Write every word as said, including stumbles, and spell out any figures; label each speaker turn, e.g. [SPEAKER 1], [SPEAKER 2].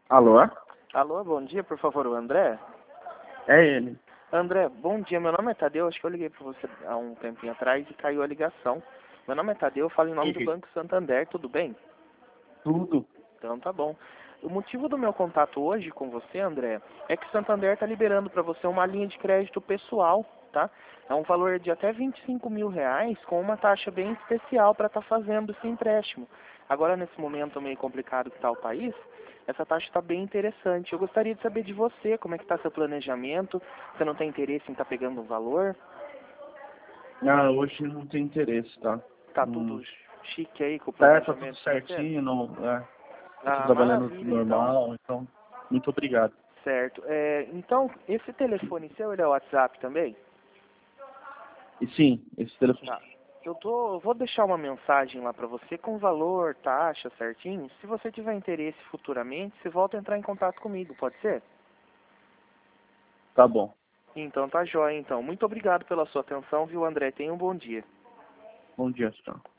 [SPEAKER 1] Alô?
[SPEAKER 2] Alô, bom dia, por favor, o André?
[SPEAKER 1] É ele.
[SPEAKER 2] André, bom dia, meu nome é Tadeu, acho que eu liguei para você há um tempinho atrás e caiu a ligação. Meu nome é Tadeu, eu falo em nome do Banco Santander, tudo bem?
[SPEAKER 1] Tudo.
[SPEAKER 2] Então tá bom. O motivo do meu contato hoje com você, André, é que o Santander está liberando para você uma linha de crédito pessoal, tá? É um valor de até vinte e cinco mil reais com uma taxa bem especial para estar fazendo esse empréstimo. Agora, nesse momento meio complicado que está o país, essa taxa está bem interessante. Eu gostaria de saber de você, como é que está seu planejamento, você não tem interesse em estar pegando um valor?
[SPEAKER 1] Ah, hoje não tem interesse, tá?
[SPEAKER 2] Tá
[SPEAKER 1] Hum.
[SPEAKER 2] tudo chique aí com o
[SPEAKER 1] É, tá tudo
[SPEAKER 2] planejamento financeiro?
[SPEAKER 1] certinho, não, é, eu tô
[SPEAKER 2] Ah,
[SPEAKER 1] trabalhando
[SPEAKER 2] maravilha, então.
[SPEAKER 1] normal, então, muito obrigado.
[SPEAKER 2] Certo. É, então, esse telefone seu, ele é o WhatsApp também?
[SPEAKER 1] E sim, esse telefone.
[SPEAKER 2] Tá. Eu, tô, eu vou deixar uma mensagem lá para você com valor, taxa, certinho. Se você tiver interesse futuramente, você volta a entrar em contato comigo, pode ser?
[SPEAKER 1] Tá bom.
[SPEAKER 2] Então tá jóia, então. Muito obrigado pela sua atenção, viu, André? Tenha um bom dia.
[SPEAKER 1] Bom dia, tchau.